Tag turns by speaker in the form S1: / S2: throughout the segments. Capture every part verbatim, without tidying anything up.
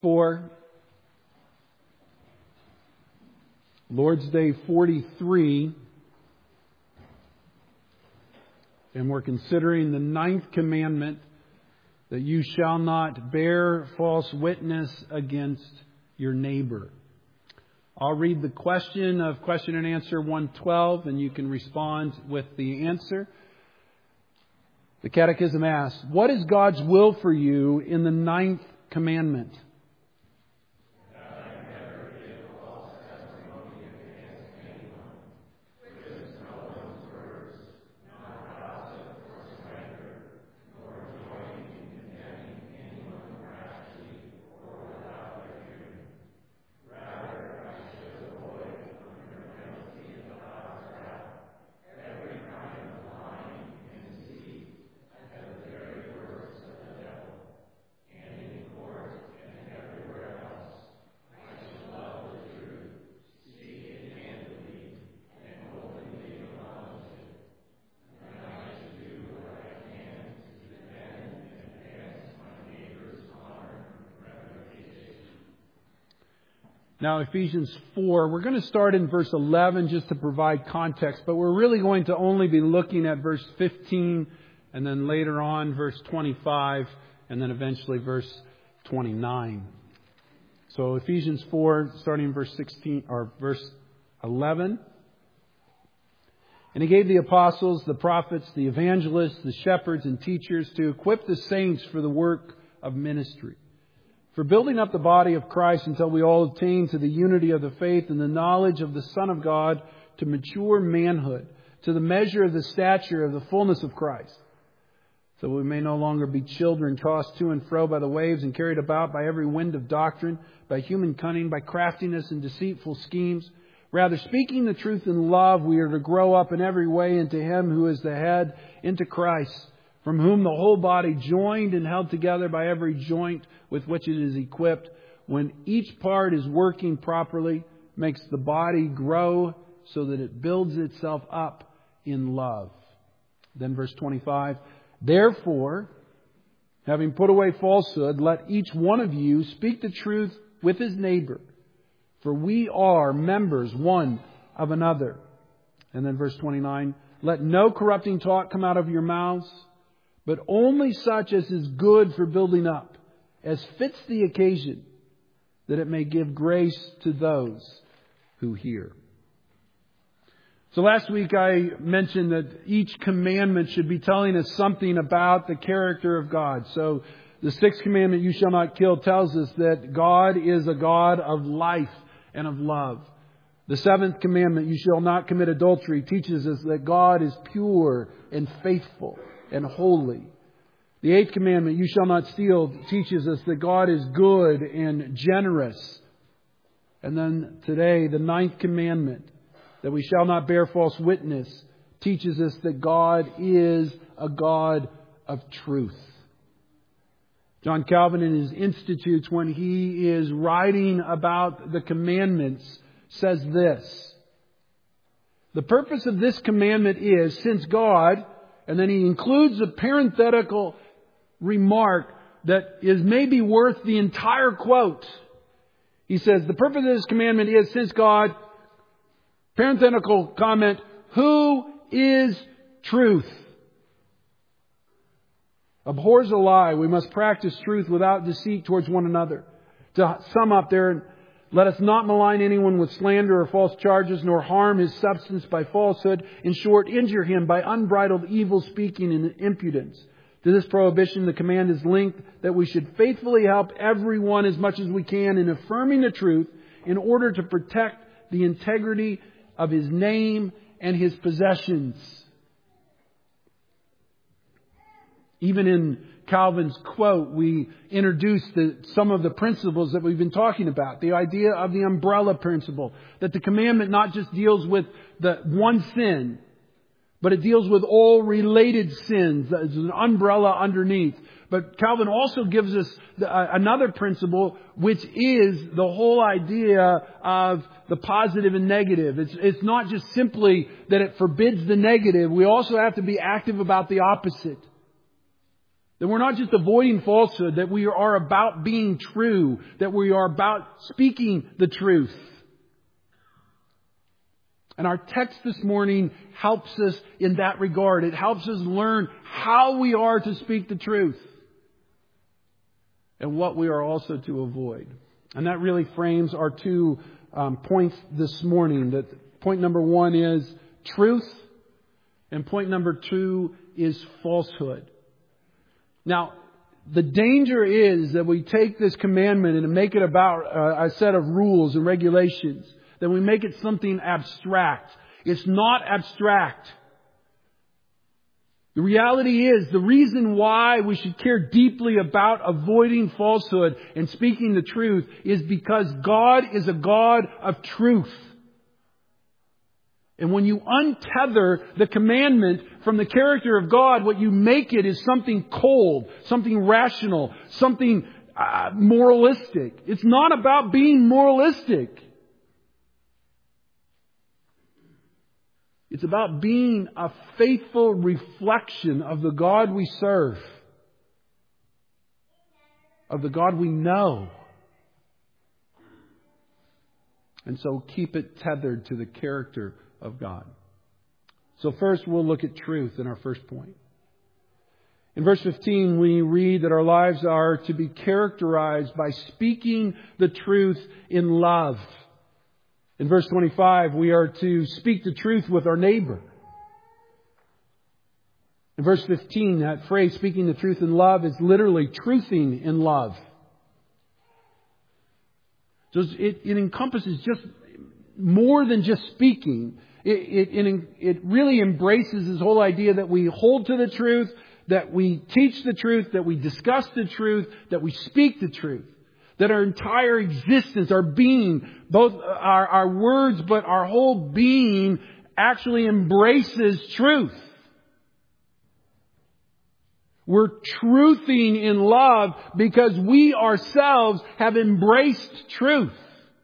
S1: For Lord's Day forty-three, and we're considering the ninth commandment, that you shall not bear false witness against your neighbor. I'll read the question of question and answer one twelve, and you can respond with the answer. The Catechism asks, what is God's will for you in the ninth commandment? Now, Ephesians four, we're going to start in verse eleven just to provide context, but we're really going to only be looking at verse fifteen, and then later on verse twenty-five, and then eventually verse twenty-nine. So Ephesians four, starting in verse sixteen or verse eleven. And He gave the apostles, the prophets, the evangelists, the shepherds and teachers to equip the saints for the work of ministry, for building up the body of Christ until we all attain to the unity of the faith and the knowledge of the Son of God, to mature manhood, to the measure of the stature of the fullness of Christ, so we may no longer be children tossed to and fro by the waves and carried about by every wind of doctrine, by human cunning, by craftiness and deceitful schemes. Rather, speaking the truth in love, we are to grow up in every way into Him who is the head, into Christ, from whom the whole body, joined and held together by every joint with which it is equipped, when each part is working properly, makes the body grow so that it builds itself up in love. Then verse twenty-five, therefore, having put away falsehood, let each one of you speak the truth with his neighbor, for we are members one of another. And then verse twenty-nine, let no corrupting talk come out of your mouths, but only such as is good for building up, as fits the occasion, that it may give grace to those who hear. So last week I mentioned that each commandment should be telling us something about the character of God. So the sixth commandment, you shall not kill, tells us that God is a God of life and of love. The seventh commandment, you shall not commit adultery, teaches us that God is pure and faithful and holy. The eighth commandment, you shall not steal, teaches us that God is good and generous. And then today, the ninth commandment, that we shall not bear false witness, teaches us that God is a God of truth. John Calvin, in his Institutes, when he is writing about the commandments, says this: the purpose of this commandment is, since God, and then he includes a parenthetical remark that is maybe worth the entire quote. He says, the purpose of this commandment is, since God, parenthetical comment, who is truth, abhors a lie, we must practice truth without deceit towards one another. To sum up there, let us not malign anyone with slander or false charges, nor harm his substance by falsehood. In short, injure him by unbridled evil speaking and impudence. To this prohibition, the command is linked that we should faithfully help everyone as much as we can in affirming the truth in order to protect the integrity of his name and his possessions. Even in Calvin's quote, we introduced the, some of the principles that we've been talking about. The idea of the umbrella principle. That the commandment not just deals with the one sin, but it deals with all related sins. There's an umbrella underneath. But Calvin also gives us the, uh, another principle, which is the whole idea of the positive and negative. It's, it's not just simply that it forbids the negative. We also have to be active about the opposite. That we're not just avoiding falsehood, that we are about being true, that we are about speaking the truth. And our text this morning helps us in that regard. It helps us learn how we are to speak the truth and what we are also to avoid. And that really frames our two um, points this morning. That point number one is truth, and point number two is falsehood. Now, the danger is that we take this commandment and make it about uh, a set of rules and regulations. That we make it something abstract. It's not abstract. The reality is, the reason why we should care deeply about avoiding falsehood and speaking the truth is because God is a God of truth. And when you untether the commandment from the character of God, what you make it is something cold, something rational, something uh, moralistic. It's not about being moralistic. It's about being a faithful reflection of the God we serve, of the God we know. And so keep it tethered to the character of God. So first we'll look at truth in our first point. In verse fifteen, we read that our lives are to be characterized by speaking the truth in love. In verse twenty-five, we are to speak the truth with our neighbor. In verse fifteen, that phrase, speaking the truth in love, is literally truthing in love. So it, it encompasses just more than just speaking. It, it, it, it really embraces this whole idea that we hold to the truth, that we teach the truth, that we discuss the truth, that we speak the truth. That our entire existence, our being, both our, our words, but our whole being actually embraces truth. We're truthing in love because we ourselves have embraced truth.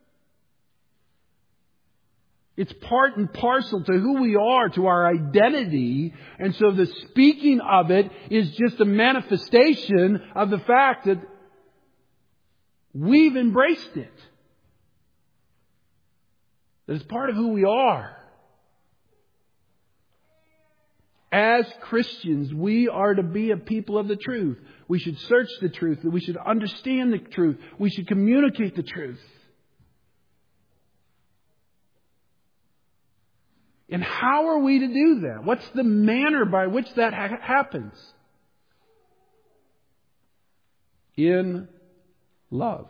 S1: It's part and parcel to who we are, to our identity. And so the speaking of it is just a manifestation of the fact that we've embraced it. That it's part of who we are. As Christians, we are to be a people of the truth. We should search the truth. We should understand the truth. We should communicate the truth. And how are we to do that? What's the manner by which that ha- happens? In love.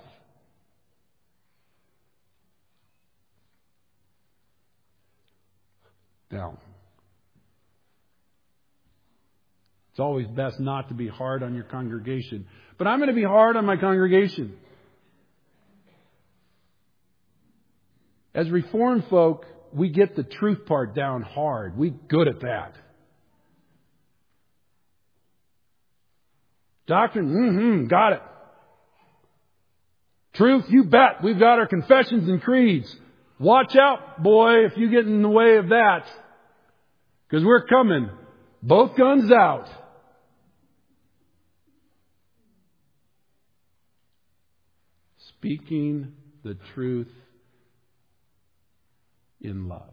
S1: Now, it's always best not to be hard on your congregation. But I'm going to be hard on my congregation. As Reformed folk, we get the truth part down hard. We're good at that. Doctrine, mm-hmm, got it. Truth, you bet. We've got our confessions and creeds. Watch out, boy, if you get in the way of that. Because we're coming. Both guns out. Speaking the truth in love.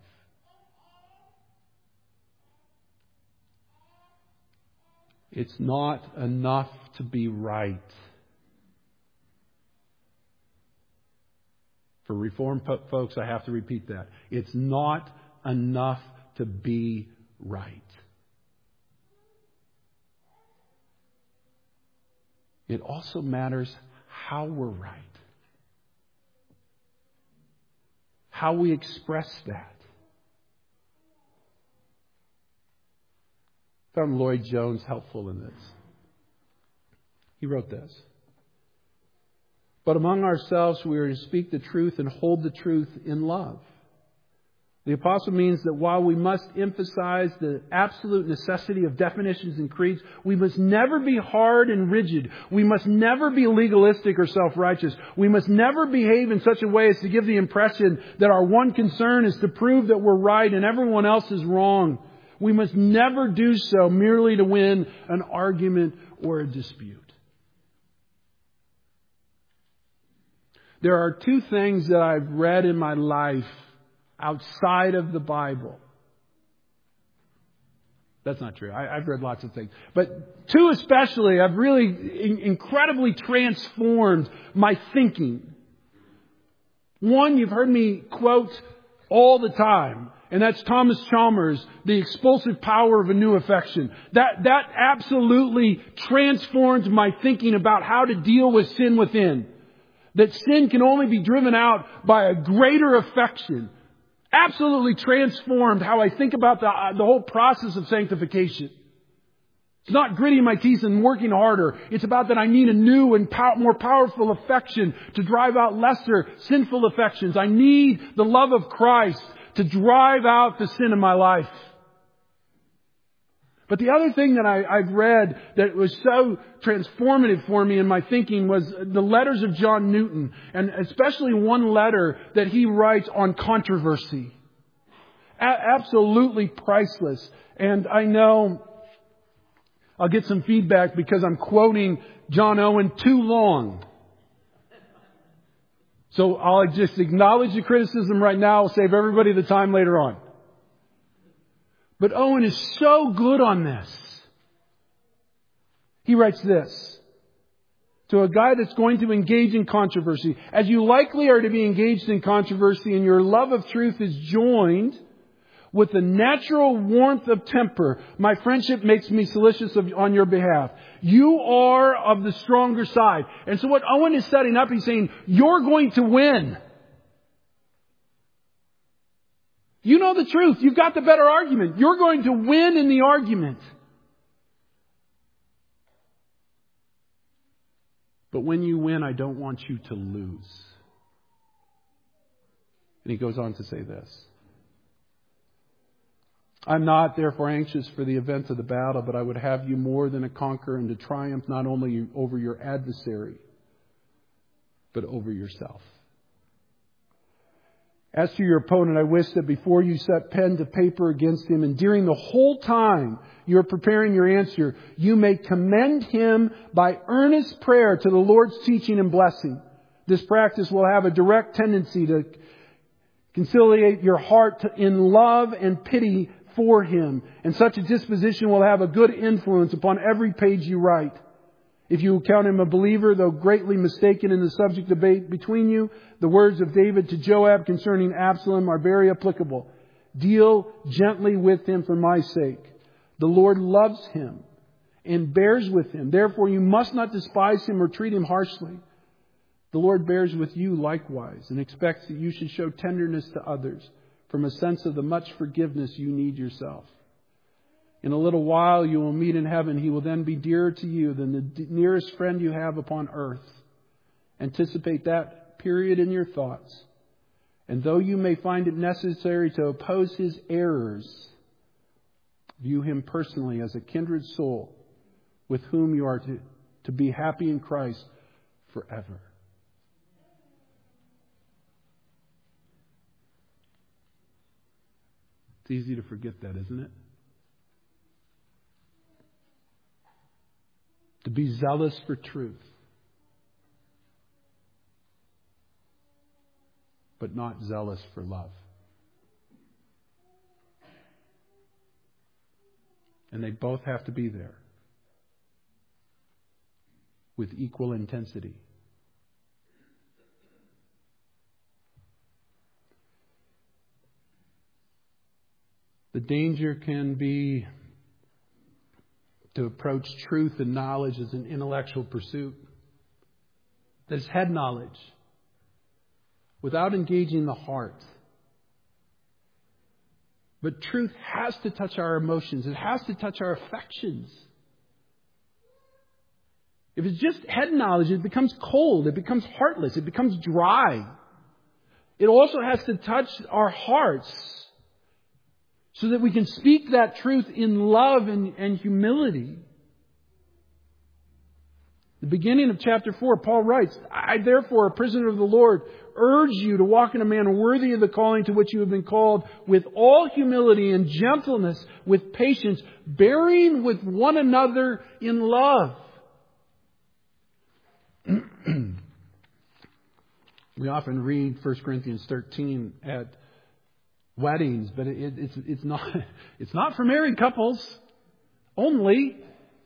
S1: It's not enough to be right. For Reformed folks, I have to repeat that. It's not enough to be right. It also matters how we're right. How we express that. I found Lloyd Jones helpful in this. He wrote this. But among ourselves we are to speak the truth and hold the truth in love. The apostle means that while we must emphasize the absolute necessity of definitions and creeds, we must never be hard and rigid. We must never be legalistic or self-righteous. We must never behave in such a way as to give the impression that our one concern is to prove that we're right and everyone else is wrong. We must never do so merely to win an argument or a dispute. There are two things that I've read in my life outside of the Bible. That's not true. I, I've read lots of things. But two especially have really in, incredibly transformed my thinking. One you've heard me quote all the time, and that's Thomas Chalmers, The Expulsive Power of a New Affection. That, that absolutely transformed my thinking about how to deal with sin within. That sin can only be driven out by a greater affection. Absolutely transformed how I think about the, uh, the whole process of sanctification. It's not gritting my teeth and working harder. It's about that I need a new and pow- more powerful affection to drive out lesser sinful affections. I need the love of Christ to drive out the sin in my life. But the other thing that I, I've read that was so transformative for me in my thinking was the letters of John Newton, and especially one letter that he writes on controversy. A- absolutely priceless. And I know I'll get some feedback because I'm quoting John Owen too long. So I'll just acknowledge the criticism right now. I'll save everybody the time later on. But Owen is so good on this. He writes this to a guy that's going to engage in controversy. As you likely are to be engaged in controversy and your love of truth is joined with the natural warmth of temper, my friendship makes me solicitous of, on your behalf. You are of the stronger side. And so what Owen is setting up, he's saying, you're going to win. You know the truth. You've got the better argument. You're going to win in the argument. But when you win, I don't want you to lose. And he goes on to say this. I'm not therefore anxious for the event of the battle, but I would have you more than a conqueror and to triumph not only over your adversary, but over yourself. As to your opponent, I wish that before you set pen to paper against him, and during the whole time you're preparing your answer, you may commend him by earnest prayer to the Lord's teaching and blessing. This practice will have a direct tendency to conciliate your heart in love and pity for him. And such a disposition will have a good influence upon every page you write. If you count him a believer, though greatly mistaken in the subject debate between you, the words of David to Joab concerning Absalom are very applicable. Deal gently with him for my sake. The Lord loves him and bears with him. Therefore, you must not despise him or treat him harshly. The Lord bears with you likewise and expects that you should show tenderness to others from a sense of the much forgiveness you need yourself. In a little while you will meet in heaven. He will then be dearer to you than the nearest friend you have upon earth. Anticipate that period in your thoughts. And though you may find it necessary to oppose his errors, view him personally as a kindred soul with whom you are to, to be happy in Christ forever. It's easy to forget that, isn't it? To be zealous for truth, but not zealous for love. And they both have to be there with equal intensity. The danger can be to approach truth and knowledge as an intellectual pursuit. That's head knowledge without engaging the heart. But truth has to touch our emotions. It has to touch our affections. If it's just head knowledge, it becomes cold. It becomes heartless. It becomes dry. It also has to touch our hearts so that we can speak that truth in love and, and humility. The beginning of chapter four, Paul writes, I therefore, a prisoner of the Lord, urge you to walk in a manner worthy of the calling to which you have been called, with all humility and gentleness, with patience, bearing with one another in love. We often read First Corinthians thirteen at weddings, but it, it's it's not it's not for married couples only.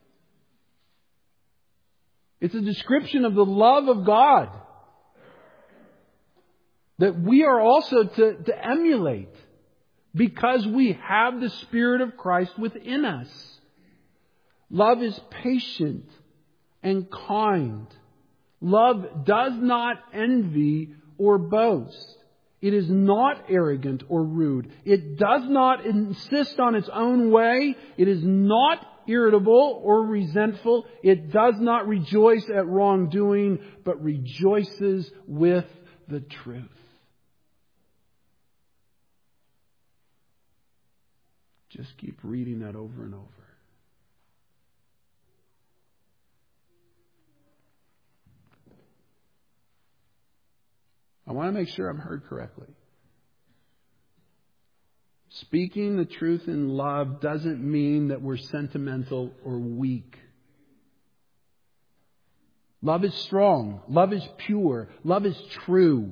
S1: It's a description of the love of God that we are also to, to emulate because we have the Spirit of Christ within us. Love is patient and kind. Love does not envy or boast. It is not arrogant or rude. It does not insist on its own way. It is not irritable or resentful. It does not rejoice at wrongdoing, but rejoices with the truth. Just keep reading that over and over. I want to make sure I'm heard correctly. Speaking the truth in love doesn't mean that we're sentimental or weak. Love is strong. Love is pure. Love is true.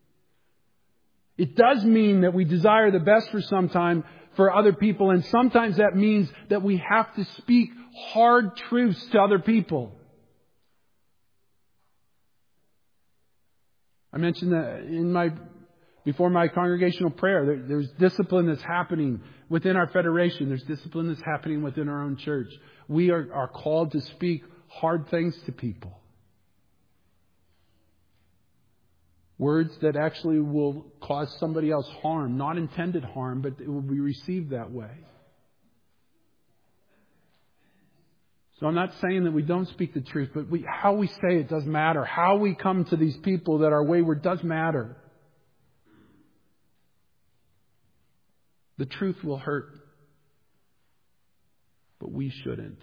S1: It does mean that we desire the best for some time for other people, and sometimes that means that we have to speak hard truths to other people. I mentioned that in my before my congregational prayer. There, there's discipline that's happening within our federation. There's discipline that's happening within our own church. We are, are called to speak hard things to people. Words that actually will cause somebody else harm. Not intended harm, but it will be received that way. So I'm not saying that we don't speak the truth, but we, how we say it does matter. How we come to these people that are wayward does matter. The truth will hurt, but we shouldn't.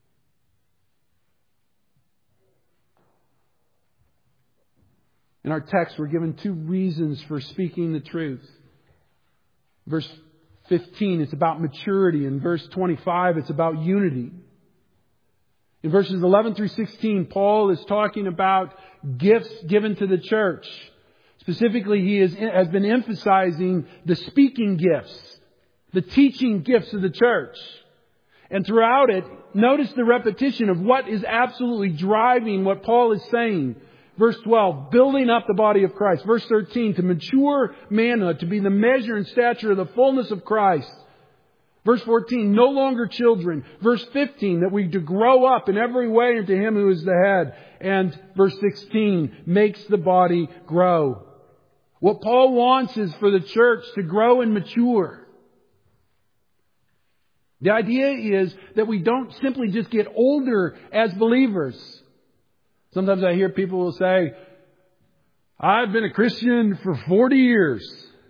S1: In our text, we're given two reasons for speaking the truth. Verse fifteen, it's about maturity. In verse twenty-five, it's about unity. In verses eleven through sixteen, Paul is talking about gifts given to the church. Specifically, he is, has been emphasizing the speaking gifts, the teaching gifts of the church. And throughout it, notice the repetition of what is absolutely driving what Paul is saying. Verse twelve, building up the body of Christ. Verse thirteen, to mature manhood, to be the measure and stature of the fullness of Christ. Verse fourteen, no longer children. Verse fifteen, that we to grow up in every way into Him who is the head. And verse sixteen, makes the body grow. What Paul wants is for the church to grow and mature. The idea is that we don't simply just get older as believers. Sometimes I hear people will say, I've been a Christian for forty years.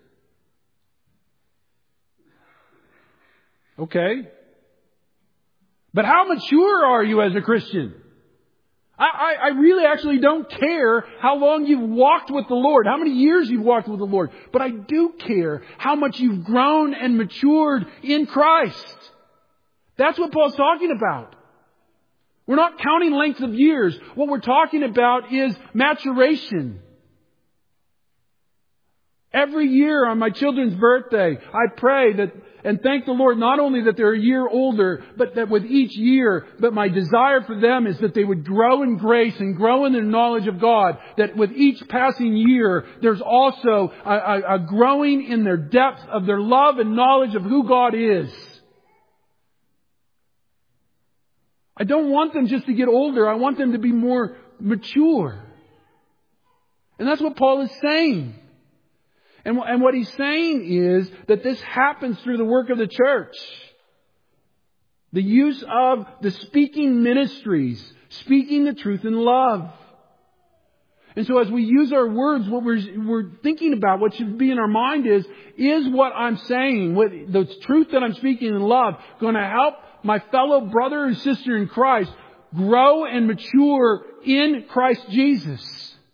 S1: Okay. But how mature are you as a Christian? I, I, I really actually don't care how long you've walked with the Lord, how many years you've walked with the Lord. But I do care how much you've grown and matured in Christ. That's what Paul's talking about. We're not counting length of years. What we're talking about is maturation. Every year on my children's birthday, I pray that and thank the Lord not only that they're a year older, but that with each year, but my desire for them is that they would grow in grace and grow in their knowledge of God. That with each passing year, there's also a, a, a growing in their depth of their love and knowledge of who God is. I don't want them just to get older. I want them to be more mature. And that's what Paul is saying. And, and what he's saying is that this happens through the work of the church. The use of the speaking ministries, speaking the truth in love. And so as we use our words, what we're, we're thinking about, what should be in our mind is, is what I'm saying, what, the truth that I'm speaking in love, going to help my fellow brother and sister in Christ grow and mature in Christ Jesus?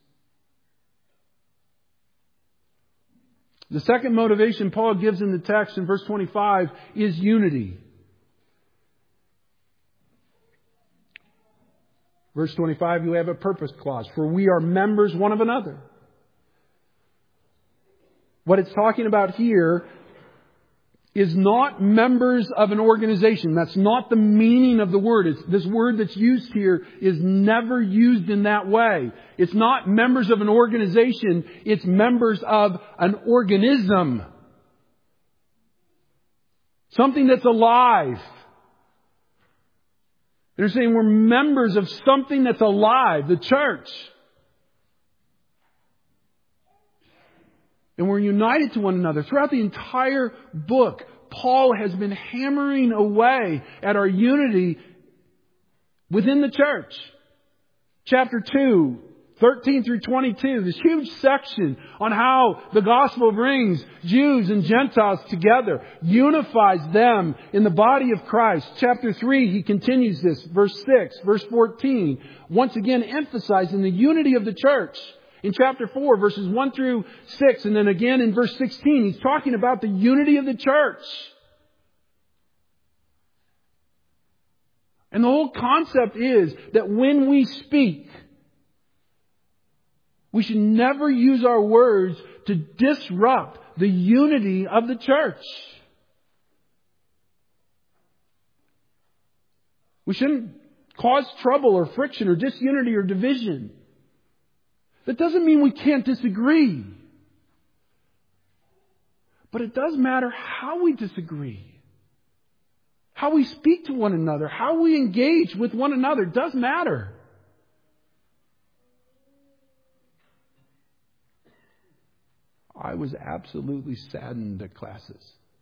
S1: The second motivation Paul gives in the text in verse twenty-five is unity. Verse twenty-five, you have a purpose clause. For we are members one of another. What it's talking about here is not members of an organization. That's not the meaning of the word. It's, this word that's used here is never used in that way. It's not members of an organization. It's members of an organism. Something that's alive. They're saying we're members of something that's alive, the church. And we're united to one another. Throughout the entire book, Paul has been hammering away at our unity within the church. Chapter two, thirteen through twenty-two, this huge section on how the gospel brings Jews and Gentiles together, unifies them in the body of Christ. Chapter three, he continues this, verse six, verse fourteen, once again emphasizing the unity of the church. In chapter four, verses one through six, and then again in verse sixteen, he's talking about the unity of the church. And the whole concept is that when we speak, we should never use our words to disrupt the unity of the church. We shouldn't cause trouble or friction or disunity or division. That doesn't mean we can't disagree. But it does matter how we disagree. How we speak to one another. How we engage with one another does matter. I was absolutely saddened at classes.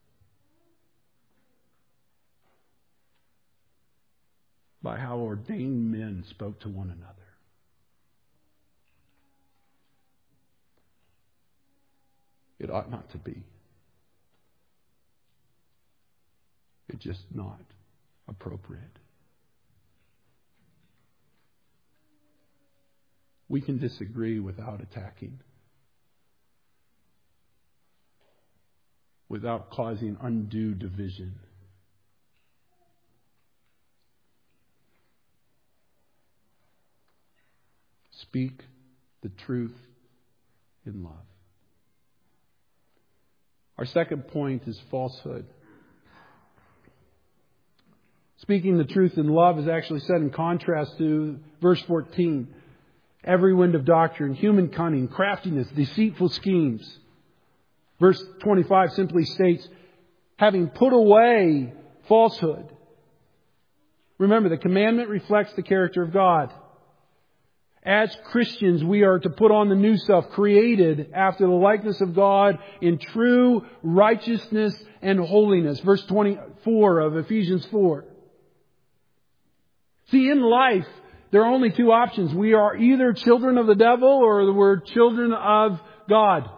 S1: By how ordained men spoke to one another. It ought not to be. It's just not appropriate. We can disagree without attacking. Without causing undue division. Speak the truth in love. Our second point is falsehood. Speaking the truth in love is actually set in contrast to verse fourteen. Every wind of doctrine, human cunning, craftiness, deceitful schemes. Verse twenty-five simply states, having put away falsehood. Remember, the commandment reflects the character of God. As Christians, we are to put on the new self, created after the likeness of God in true righteousness and holiness. Verse twenty-four of Ephesians four. See, in life, there are only two options. We are either children of the devil or we're children of God.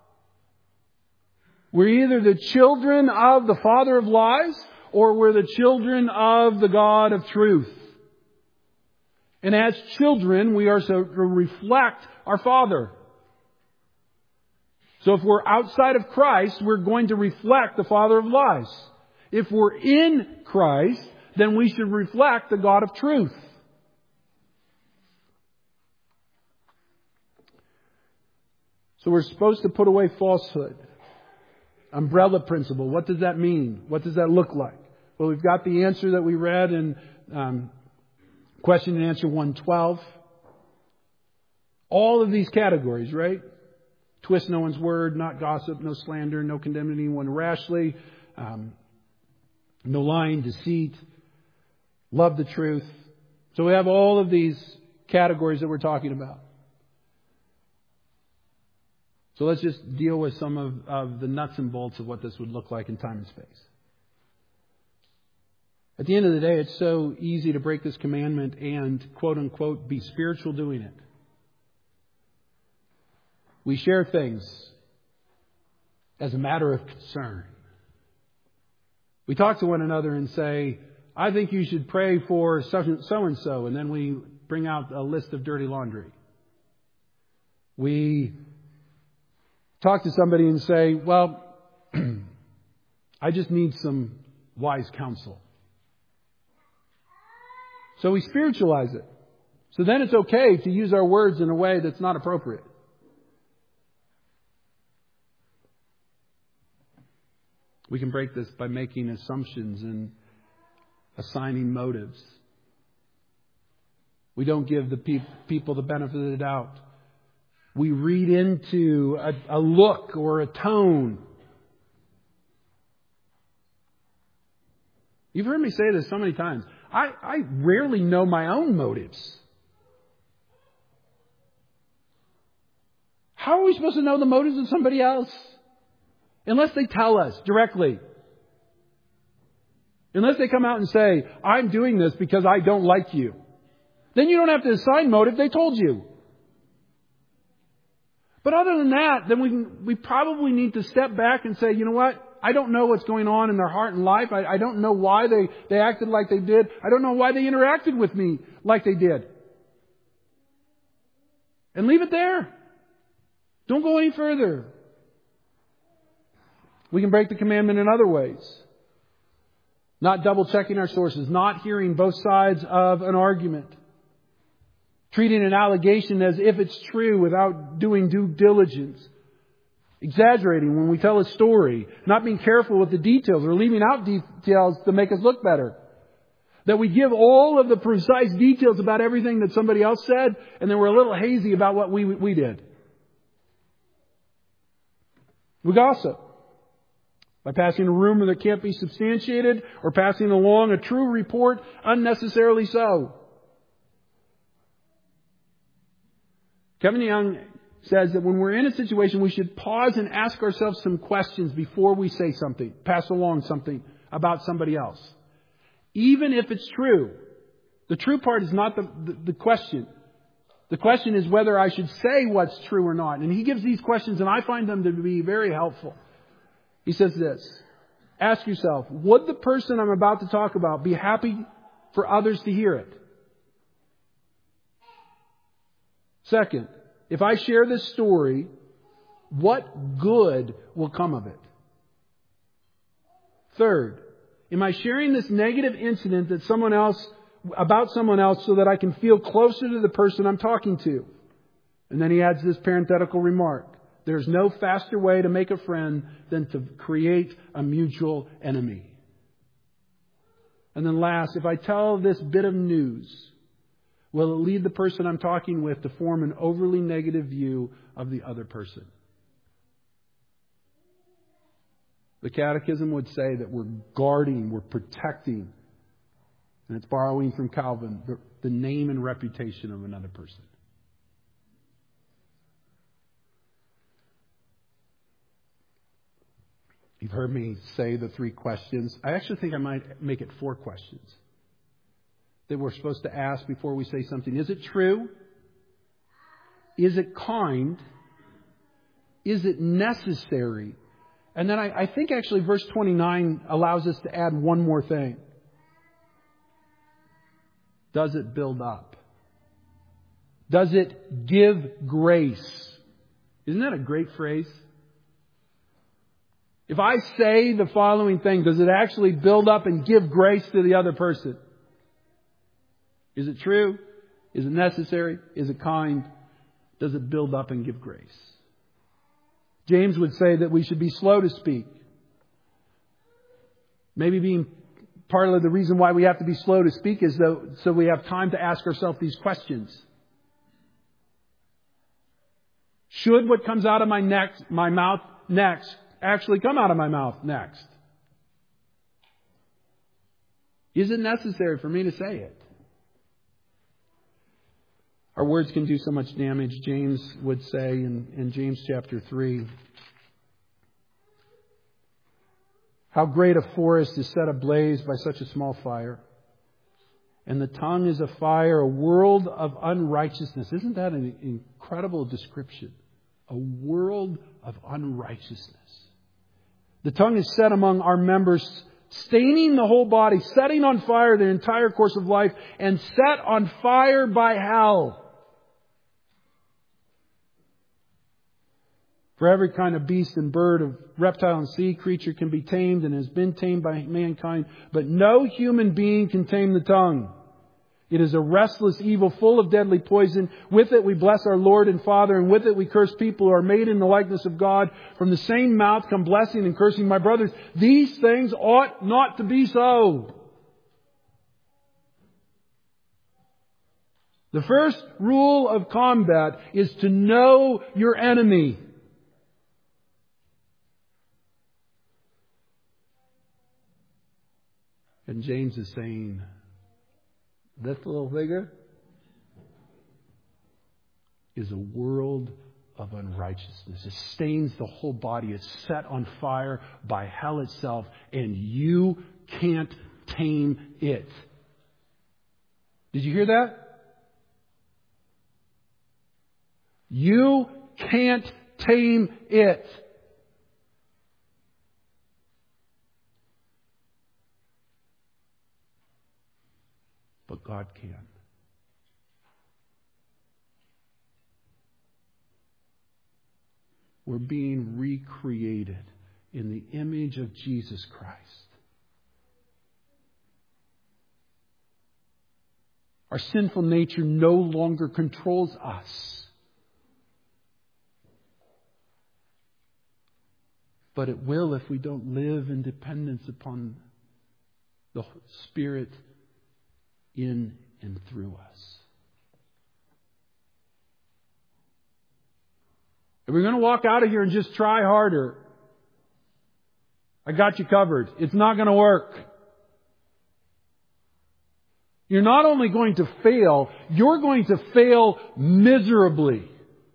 S1: We're either the children of the father of lies or we're the children of the God of truth. And as children, we are to reflect our Father. So if we're outside of Christ, we're going to reflect the father of lies. If we're in Christ, then we should reflect the God of truth. So we're supposed to put away falsehood. Umbrella principle. What does that mean? What does that look like? Well, we've got the answer that we read in um, question and answer one twelve. All of these categories, right? Twist no one's word, not gossip, no slander, no condemn anyone rashly, um, no lying, deceit, love the truth. So we have all of these categories that we're talking about. So let's just deal with some of, of the nuts and bolts of what this would look like in time and space. At the end of the day, it's so easy to break this commandment and, quote unquote, be spiritual doing it. We share things as a matter of concern. We talk to one another and say, I think you should pray for so-and-so, and then we bring out a list of dirty laundry. We talk to somebody and say, well, I just need some wise counsel. So we spiritualize it. So then it's okay to use our words in a way that's not appropriate. We can break this by making assumptions and assigning motives. We don't give the pe- people the benefit of the doubt. We read into a, a look or a tone. You've heard me say this so many times. I, I rarely know my own motives. How are we supposed to know the motives of somebody else? Unless they tell us directly. Unless they come out and say, I'm doing this because I don't like you. Then you don't have to assign motive. They told you. But other than that, then we we probably need to step back and say, you know what? I don't know what's going on in their heart and life. I, I don't know why they, they acted like they did. I don't know why they interacted with me like they did. And leave it there. Don't go any further. We can break the commandment in other ways. Not double checking our sources. Not hearing both sides of an argument. Treating an allegation as if it's true without doing due diligence. Exaggerating when we tell a story. Not being careful with the details or leaving out details to make us look better. That we give all of the precise details about everything that somebody else said, and then we're a little hazy about what we, we did. We gossip. By passing a rumor that can't be substantiated or passing along a true report unnecessarily so. Kevin Young says that when we're in a situation, we should pause and ask ourselves some questions before we say something, pass along something about somebody else. Even if it's true. The true part is not the, the, the question. The question is whether I should say what's true or not. And he gives these questions, and I find them to be very helpful. He says this. Ask yourself, would the person I'm about to talk about be happy for others to hear it? Second, if I share this story, what good will come of it? Third, am I sharing this negative incident that someone else, about someone else so that I can feel closer to the person I'm talking to? And then he adds this parenthetical remark. There's no faster way to make a friend than to create a mutual enemy. And then last, if I tell this bit of news, will it lead the person I'm talking with to form an overly negative view of the other person? The Catechism would say that we're guarding, we're protecting, and it's borrowing from Calvin, the, the name and reputation of another person. You've heard me say the three questions. I actually think I might make it four questions that we're supposed to ask before we say something. Is it true? Is it kind? Is it necessary? And then I, I think actually verse twenty-nine allows us to add one more thing. Does it build up? Does it give grace? Isn't that a great phrase? If I say the following thing, does it actually build up and give grace to the other person? Is it true? Is it necessary? Is it kind? Does it build up and give grace? James would say that we should be slow to speak. Maybe being part of the reason why we have to be slow to speak is though, so we have time to ask ourselves these questions. Should what comes out of my next, my mouth next actually come out of my mouth next? Is it necessary for me to say it? Our words can do so much damage. James would say in, in James chapter three, how great a forest is set ablaze by such a small fire. And the tongue is a fire, a world of unrighteousness. Isn't that an incredible description? A world of unrighteousness. The tongue is set among our members, staining the whole body, setting on fire the entire course of life, and set on fire by hell. For every kind of beast and bird, of reptile and sea creature can be tamed and has been tamed by mankind, but no human being can tame the tongue. It is a restless evil full of deadly poison. With it we bless our Lord and Father, and with it we curse people who are made in the likeness of God. From the same mouth come blessing and cursing. My brothers, these things ought not to be so. The first rule of combat is to know your enemy. And James is saying, this little figure is a world of unrighteousness. It stains the whole body. It's set on fire by hell itself, and you can't tame it. Did you hear that? You can't tame it. But God can. We're being recreated in the image of Jesus Christ. Our sinful nature no longer controls us. But it will if we don't live in dependence upon the Spirit in and through us. If we're going to walk out of here and just try harder, I got you covered. It's not going to work. You're not only going to fail, you're going to fail miserably.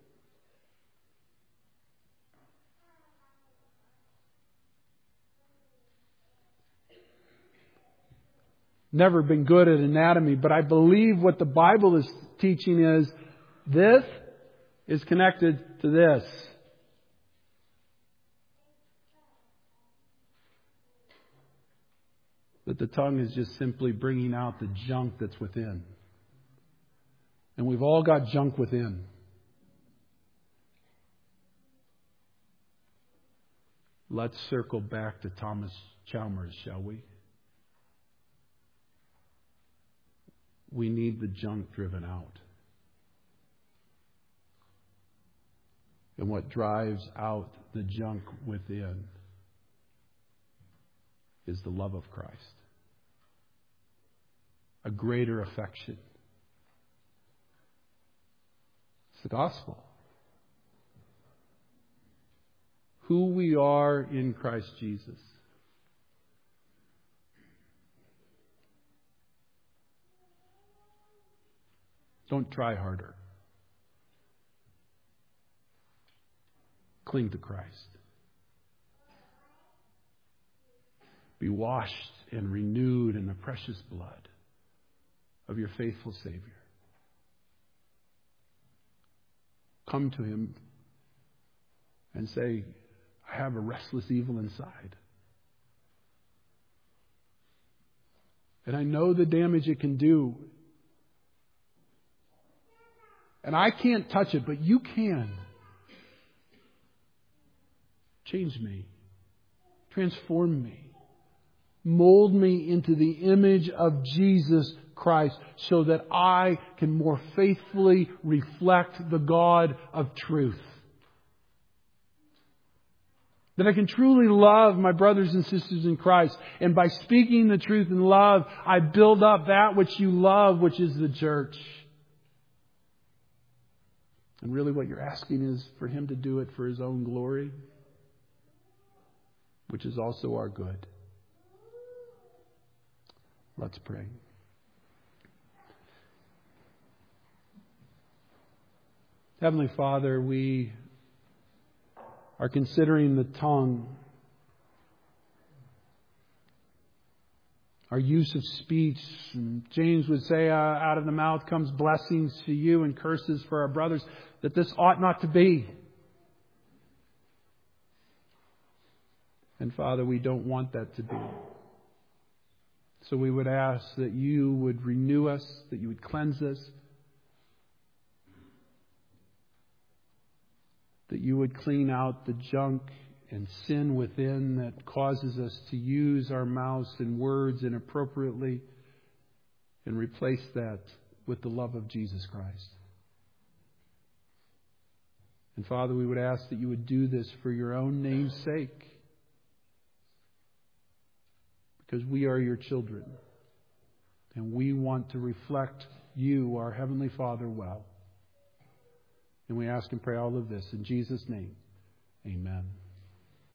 S1: Never been good at anatomy, but I believe what the Bible is teaching is this is connected to this. That the tongue is just simply bringing out the junk that's within. And we've all got junk within. Let's circle back to Thomas Chalmers, shall we? We need the junk driven out. And what drives out the junk within is the love of Christ. A greater affection. It's the gospel. Who we are in Christ Jesus. Don't try harder. Cling to Christ. Be washed and renewed in the precious blood of your faithful Savior. Come to Him and say, I have a restless evil inside. And I know the damage it can do. And I can't touch it, but you can. Change me. Transform me. Mold me into the image of Jesus Christ so that I can more faithfully reflect the God of truth. That I can truly love my brothers and sisters in Christ. And by speaking the truth in love, I build up that which you love, which is the church. And really what you're asking is for Him to do it for His own glory, which is also our good. Let's pray. Heavenly Father, we are considering the tongue, our use of speech. And James would say, uh, out of the mouth comes blessings to you and curses for our brothers, that this ought not to be. And Father, we don't want that to be. So we would ask that you would renew us, that you would cleanse us, that you would clean out the junk and sin within that causes us to use our mouths and words inappropriately, and replace that with the love of Jesus Christ. And Father, we would ask that you would do this for your own name's sake, because we are your children, and we want to reflect you, our Heavenly Father, well. And we ask and pray all of this in Jesus' name. Amen.